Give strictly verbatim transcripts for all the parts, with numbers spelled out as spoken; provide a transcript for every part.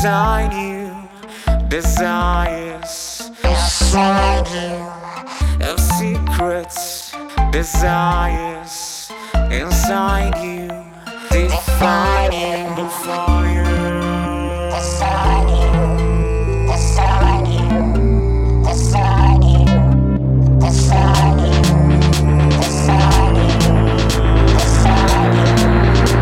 inside you, desires inside you, of secrets, desires inside you, defining the fire. Inside you, inside you, inside you, inside you, inside you, inside you.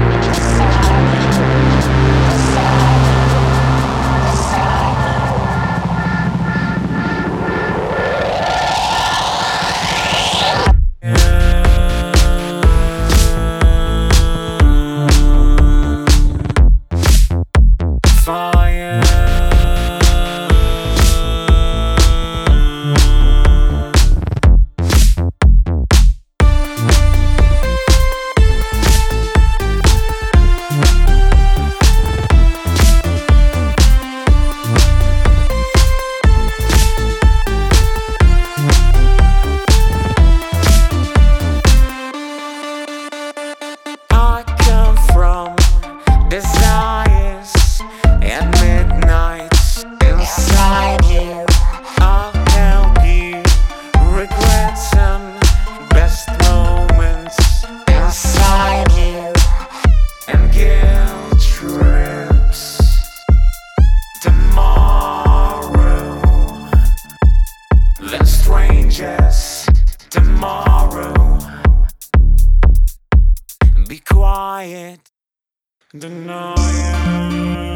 Desires at midnight inside you. I'll help you regret some best moments inside you, and guilt trips tomorrow, then strangers tomorrow. Be quiet. Denial.